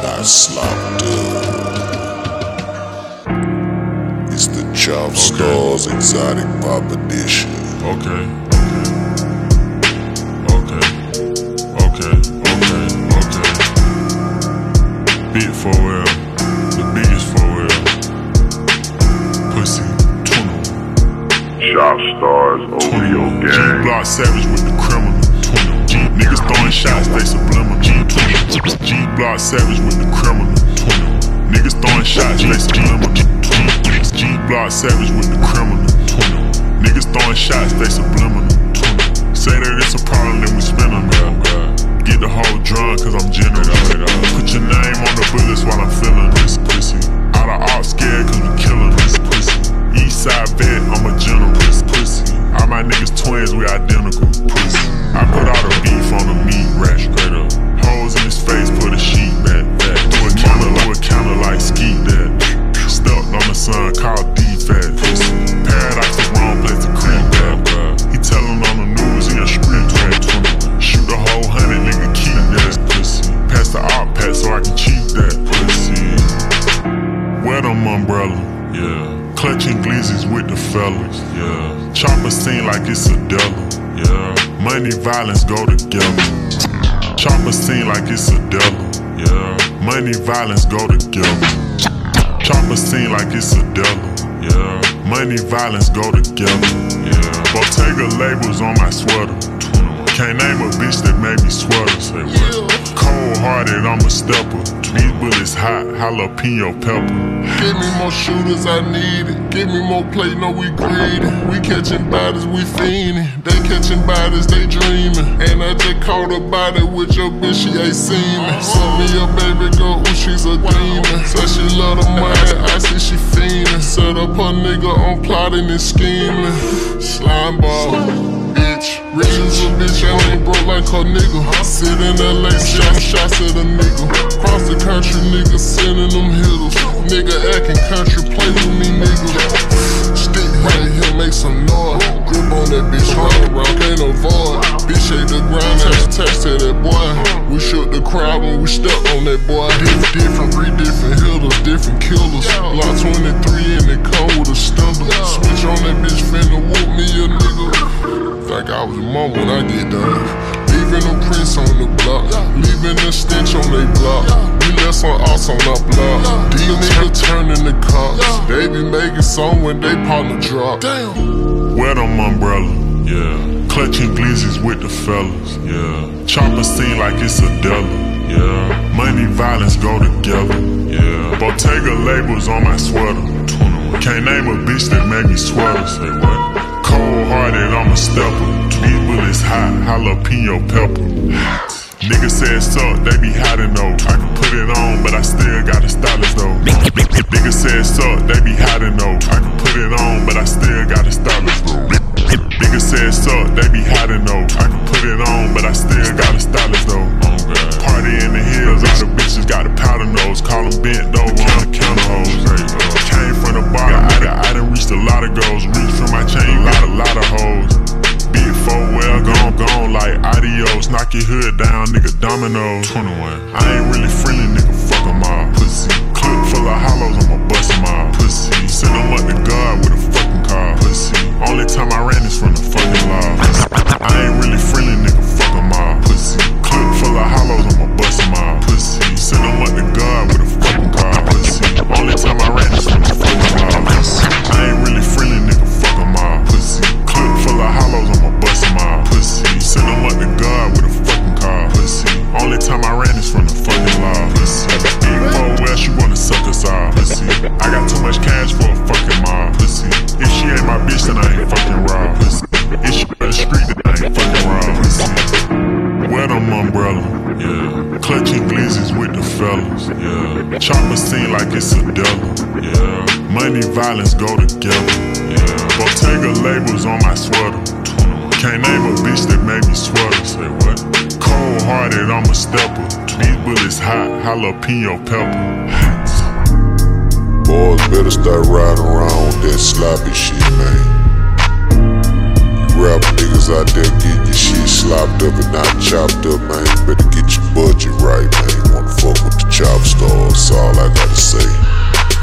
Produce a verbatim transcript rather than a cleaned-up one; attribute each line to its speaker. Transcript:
Speaker 1: not slop dub. It's the Chop
Speaker 2: Okay.
Speaker 1: Stars Exotic Pop Edition.
Speaker 2: Okay. Okay. Okay. Okay. Okay. Big four L. The biggest four L. Pussy. Tuna.
Speaker 3: Chop Stars O V O
Speaker 2: G
Speaker 3: gang.
Speaker 2: Block Savage with the criminal. Tuna. G niggas throwing shots, they subliminal. G Tuna. G Block Savage with the criminal. Tuna. Niggas throwing shots, they subliminal. G Block Savage with the criminal. Tuna. Niggas throwing shots, they subliminal. Tuna. Say that it's a problem, then we spin on that. Get the whole drug, cause I'm generous. Put your name on the bullets while I'm feeling this pussy. Out of ops scared, cause we killing this pussy. Eastside vet, I'm a general pussy. All my niggas twins, we identical pussy. I put all the beef on the meat rack, straight up. Holes in his face, put a sheet back, back. Do a counter, do a counter like skeet that. Stuck on the sun, called D-Fat. Paradise the wrong place to creep back. He tellin' on the news, he a street rat. Shoot the whole hundred, nigga, keep that pussy. Pass the op pack so I can cheat that pussy. Wear them umbrella, yeah. Clutching glizzies with the fellas, yeah. Chopper scene like it's a deli, yeah. Money, violence go together. Chopper scene like it's a deli, yeah. Money, violence go together. Chopper scene like it's a deli, yeah. Money, violence go together, yeah. Bottega labels on my sweater. Can't name a bitch that made me sweater. Say what? Cold hearted, I'm a stepper. These bullets hot, jalapeno pepper.
Speaker 4: Give me more shooters, I need it. Give me more play, no we greedy. We catching bodies, we fiending. They catching bodies, they dreaming. And I just caught a body with your bitch, she ain't seen me. Send me a baby girl, ooh, she's a demon. Said she love the money, I see she fiending. Set up her nigga on plotting and scheming. Slime ball, bitch. Rich as a bitch, I ain't broke like her nigga. Sit in L A, shot shots at a nigga. Cross the country, nigga, sending them hitters. Nigga acting country, play with me, nigga. Stick right here, make some noise. Grip on that bitch, run around, can't avoid. Bitch ate the ground, attached attached to that boy. We shook the crowd when we stepped on that boy. Different, different, three different hitters, different killers. Block twenty-three and it come with a stumble. Switch on that bitch, finna whoop me a nigga. Like I was a mom when I get done. Leaving them prints on the block, leaving the stench on they block. We left some ass on our block. These niggas turning the cops. They be making song when they partner drop. Damn.
Speaker 2: Wear them umbrella, yeah. Clutching glizzies with the fellas, yeah. Chopper scene like it's a deli, yeah. Money, violence go together, yeah. Bottega labels on my sweater. Can't name a bitch that made me sweater. Say what? Cold hearted, I'm a stepper. These bullets hot, jalapeno pepper. Niggas say it's up, they be hiding though. I can put it on, but I still got a stylist though. Niggas say it's up, they be hiding though. I can put it on, but I still got a stylist though. Niggas say it's up, they be hiding though. I can put it on, but I still got a stylist though. Party in the hills, all the bitches got a powder nose. Call them bent over on the counter hoes. Came from the bottom, I, I done reached a lot of goals. Reached from my chain, a lot, a lot of hoes. Big four well, gone, gone like adios. Knock your hood down, nigga, dominoes. twenty-one. I ain't really friendly, nigga, fuck em all. Pussy. Clip full of hollows, I'ma bust em all. Pussy. Send em up to God with a fucking car. Pussy. Only time I ran is from the fucking law. I ain't really friendly, nigga, fuck em all. Pussy. Clip full of hollows, I'ma bust em all. Pussy. Send em up to God with a fucking car. Pussy. Only time I ran is from the fucking law. I ain't really friendly, nigga, fuck em all. Pussy. Clip full of hollows, I'ma bust em all. Pussy. Send em up to God with a fucking car. Pussy. Only time I ran is from the fucking law. Pussy. Big four well, she wanna suck us all. Pussy. I got too much cash for a fucking mob. Pussy. If she ain't my bitch, then I ain't fucking raw. Pussy. If she on the street, then I ain't fucking raw. Pussy. Wear them umbrella, yeah. Clutching glizzies with the fellas, yeah. Chopper scene like it's a deli, yeah. Money, violence go together, yeah. Bottega labels on my sweater. Can't name a bitch that made me sweater. Say what? Cold hearted, I'm a stepper. These bullets hot, jalapeno pepper.
Speaker 1: Boys better start riding around with that sloppy shit, man. You rap niggas out there getting your shit slopped up and not chopped up, man, better get your budget right, man. Wanna fuck with the Chop Stars, that's all I gotta say.